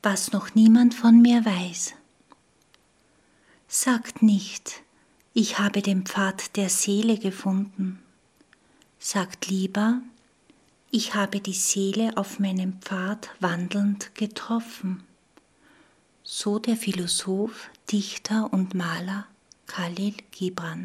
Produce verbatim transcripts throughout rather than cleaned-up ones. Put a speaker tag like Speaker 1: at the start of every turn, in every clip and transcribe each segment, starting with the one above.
Speaker 1: was noch niemand von mir weiß. Sagt nicht, ich habe den Pfad der Seele gefunden. Sagt lieber, ich habe die Seele auf meinem Pfad wandelnd getroffen. So der Philosoph, Dichter und Maler Khalil Gibran.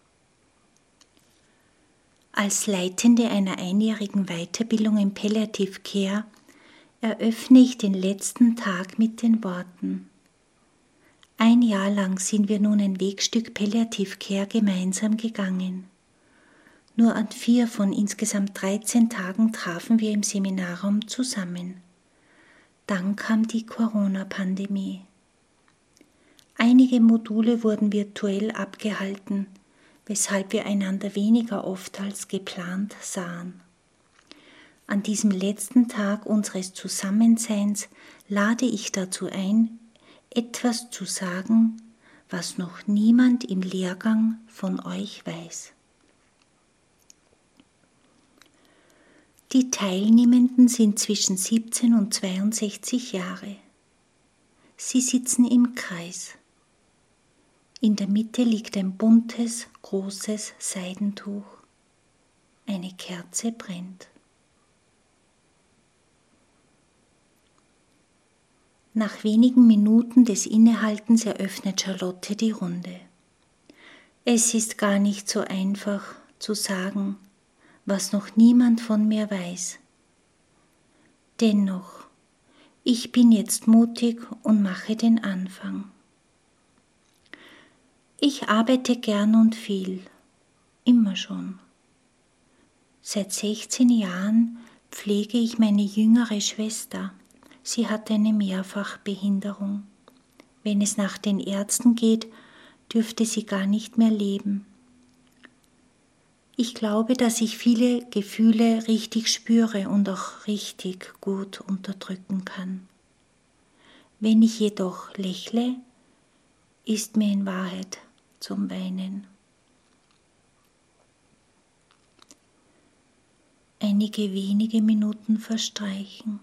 Speaker 1: Als Leitende einer einjährigen Weiterbildung in Palliative Care eröffne ich den letzten Tag mit den Worten: Ein Jahr lang sind wir nun ein Wegstück Palliative Care gemeinsam gegangen. Nur an vier von insgesamt dreizehn Tagen trafen wir im Seminarraum zusammen. Dann kam die Corona-Pandemie. Einige Module wurden virtuell abgehalten, weshalb wir einander weniger oft als geplant sahen. An diesem letzten Tag unseres Zusammenseins lade ich dazu ein, etwas zu sagen, was noch niemand im Lehrgang von euch weiß. Die Teilnehmenden sind zwischen siebzehn und zweiundsechzig Jahre. Sie sitzen im Kreis. In der Mitte liegt ein buntes, großes Seidentuch. Eine Kerze brennt. Nach wenigen Minuten des Innehaltens eröffnet Charlotte die Runde. Es ist gar nicht so einfach zu sagen, was noch niemand von mir weiß. Dennoch, ich bin jetzt mutig und mache den Anfang. Ich arbeite gern und viel, immer schon. Seit sechzehn Jahren pflege ich meine jüngere Schwester. Sie hat eine Mehrfachbehinderung. Wenn es nach den Ärzten geht, dürfte sie gar nicht mehr leben. Ich glaube, dass ich viele Gefühle richtig spüre und auch richtig gut unterdrücken kann. Wenn ich jedoch lächle, ist mir in Wahrheit zum Weinen. Einige wenige Minuten verstreichen.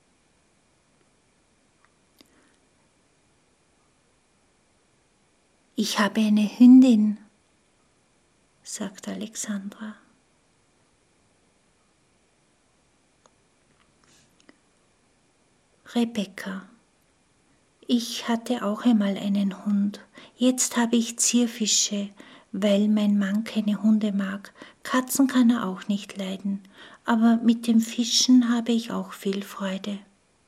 Speaker 1: Ich habe eine Hündin, sagt Alexandra. Rebecca. Ich hatte auch einmal einen Hund. Jetzt habe ich Zierfische, weil mein Mann keine Hunde mag. Katzen kann er auch nicht leiden, aber mit dem Fischen habe ich auch viel Freude.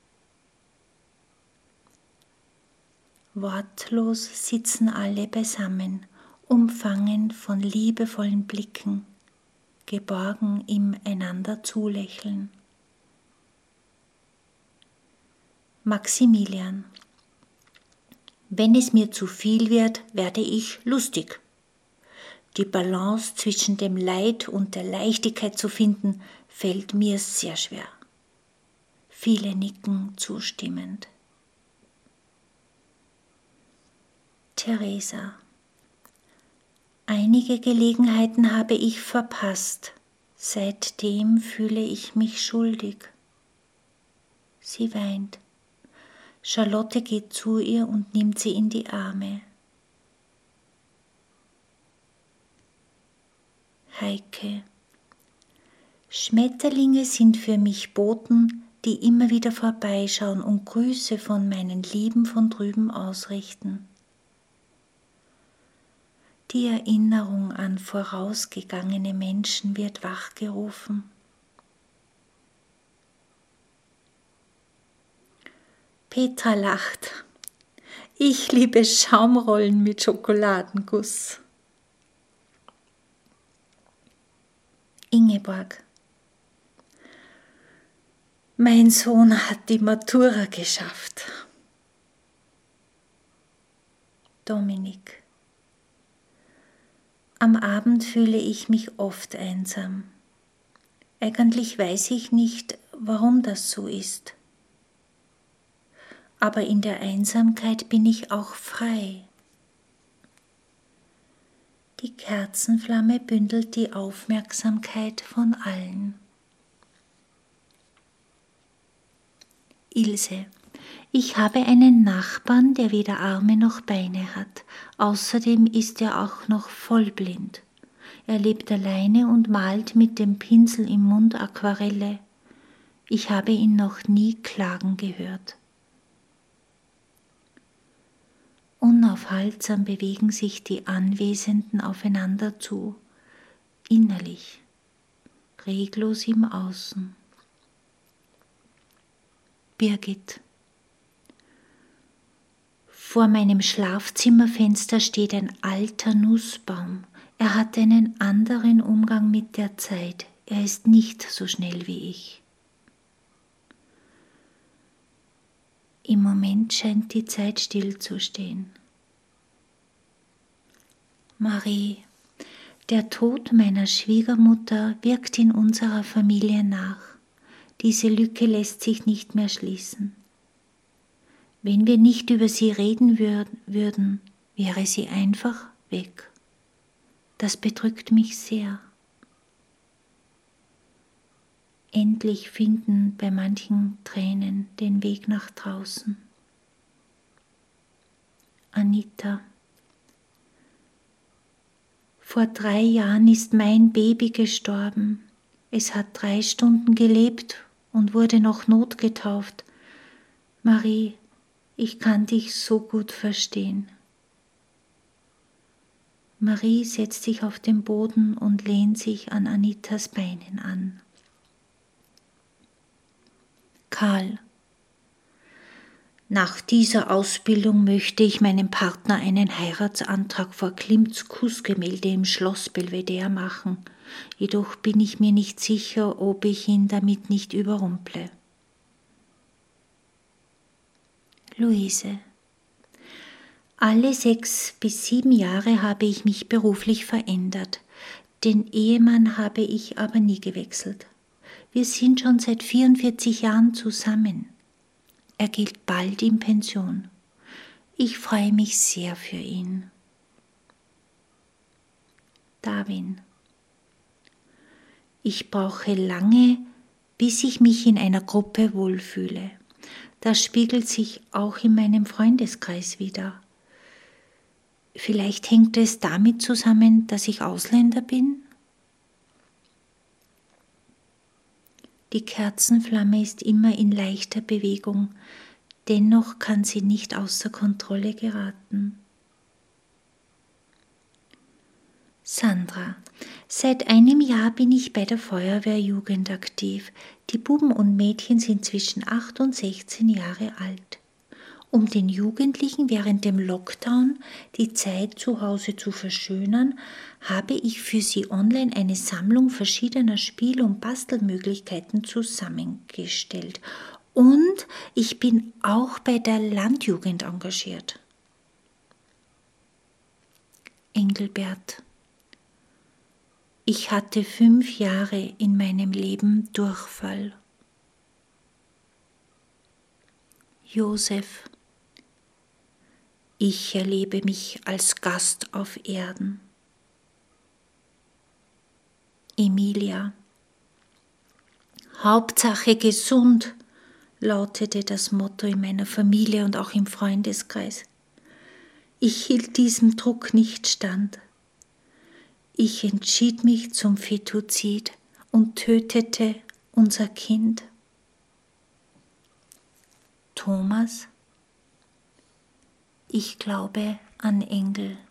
Speaker 1: Wortlos sitzen alle beisammen, umfangen von liebevollen Blicken, geborgen im einander zulächeln. Maximilian. Wenn es mir zu viel wird, werde ich lustig. Die Balance zwischen dem Leid und der Leichtigkeit zu finden, fällt mir sehr schwer. Viele nicken zustimmend. Theresa. Einige Gelegenheiten habe ich verpasst. Seitdem fühle ich mich schuldig. Sie weint. Charlotte geht zu ihr und nimmt sie in die Arme. Heike. Schmetterlinge sind für mich Boten, die immer wieder vorbeischauen und Grüße von meinen Lieben von drüben ausrichten. Die Erinnerung an vorausgegangene Menschen wird wachgerufen. Petra lacht. Ich liebe Schaumrollen mit Schokoladenguss. Ingeborg. Mein Sohn hat die Matura geschafft. Dominik. Am Abend fühle ich mich oft einsam. Eigentlich weiß ich nicht, warum das so ist. Aber in der Einsamkeit bin ich auch frei. Die Kerzenflamme bündelt die Aufmerksamkeit von allen. Ilse. Ich habe einen Nachbarn, der weder Arme noch Beine hat. Außerdem ist er auch noch vollblind. Er lebt alleine und malt mit dem Pinsel im Mund Aquarelle. Ich habe ihn noch nie klagen gehört. Unaufhaltsam bewegen sich die Anwesenden aufeinander zu, innerlich, reglos im Außen. Birgit. Vor meinem Schlafzimmerfenster steht ein alter Nussbaum. Er hat einen anderen Umgang mit der Zeit. Er ist nicht so schnell wie ich. Im Moment scheint die Zeit stillzustehen. Marie, der Tod meiner Schwiegermutter wirkt in unserer Familie nach. Diese Lücke lässt sich nicht mehr schließen. Wenn wir nicht über sie reden würden, wäre sie einfach weg. Das bedrückt mich sehr. Endlich finden bei manchen Tränen den Weg nach draußen. Anita. Vor drei Jahren ist mein Baby gestorben. Es hat drei Stunden gelebt und wurde noch notgetauft. Marie, ich kann dich so gut verstehen. Marie setzt sich auf den Boden und lehnt sich an Anitas Beinen an. Karl. Nach dieser Ausbildung möchte ich meinem Partner einen Heiratsantrag vor Klimts Kussgemälde im Schloss Belvedere machen. Jedoch bin ich mir nicht sicher, ob ich ihn damit nicht überrumple. Luise. Alle sechs bis sieben Jahre habe ich mich beruflich verändert. Den Ehemann habe ich aber nie gewechselt. Wir sind schon seit vierundvierzig Jahren zusammen. Er geht bald in Pension. Ich freue mich sehr für ihn. Darwin. Ich brauche lange, bis ich mich in einer Gruppe wohlfühle. Das spiegelt sich auch in meinem Freundeskreis wider. Vielleicht hängt es damit zusammen, dass ich Ausländer bin? Die Kerzenflamme ist immer in leichter Bewegung, dennoch kann sie nicht außer Kontrolle geraten. Sandra. Seit einem Jahr bin ich bei der Feuerwehrjugend aktiv. Die Buben und Mädchen sind zwischen acht und sechzehn Jahre alt. Um den Jugendlichen während dem Lockdown die Zeit zu Hause zu verschönern, habe ich für sie online eine Sammlung verschiedener Spiel- und Bastelmöglichkeiten zusammengestellt. Und ich bin auch bei der Landjugend engagiert. Engelbert. Ich hatte fünf Jahre in meinem Leben Durchfall. Josef. Ich erlebe mich als Gast auf Erden. Emilia. Hauptsache gesund, lautete das Motto in meiner Familie und auch im Freundeskreis. Ich hielt diesem Druck nicht stand. Ich entschied mich zum Fetozid und tötete unser Kind. Thomas. Ich glaube an Engel.